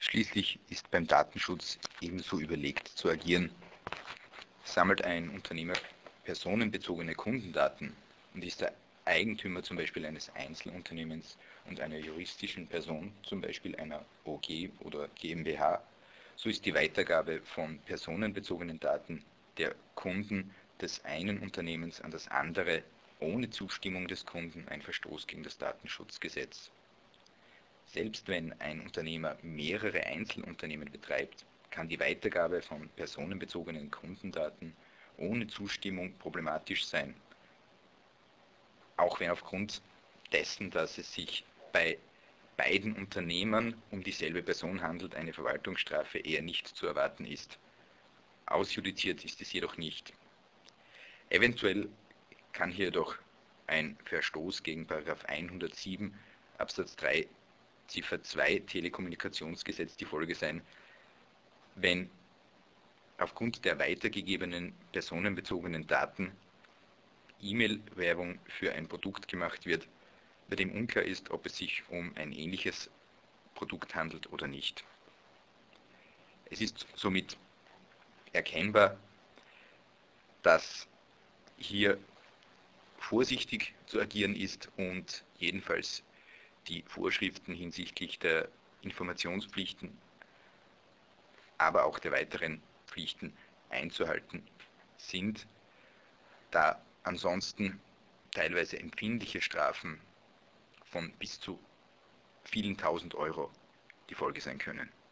Schließlich ist beim Datenschutz ebenso überlegt zu agieren. Sammelt ein Unternehmer personenbezogene Kundendaten und ist der Eigentümer zum Beispiel eines Einzelunternehmens und einer juristischen Person, zum Beispiel einer OG oder GmbH, so ist die Weitergabe von personenbezogenen Daten der Kunden des einen Unternehmens an das andere ohne Zustimmung des Kunden ein Verstoß gegen das Datenschutzgesetz. Selbst wenn ein Unternehmer mehrere Einzelunternehmen betreibt, kann die Weitergabe von personenbezogenen Kundendaten ohne Zustimmung problematisch sein, auch wenn aufgrund dessen, dass es sich bei beiden Unternehmern um dieselbe Person handelt, eine Verwaltungsstrafe eher nicht zu erwarten ist. Ausjudiziert ist es jedoch nicht. Eventuell kann hier jedoch ein Verstoß gegen § 107 Absatz 3 Ziffer 2 Telekommunikationsgesetz die Folge sein, wenn aufgrund der weitergegebenen personenbezogenen Daten E-Mail-Werbung für ein Produkt gemacht wird, bei dem unklar ist, ob es sich um ein ähnliches Produkt handelt oder nicht. Es ist somit erkennbar, dass hier vorsichtig zu agieren ist und jedenfalls die Vorschriften hinsichtlich der Informationspflichten, aber auch der weiteren Pflichten einzuhalten sind, da ansonsten teilweise empfindliche Strafen von bis zu vielen tausend Euro die Folge sein können.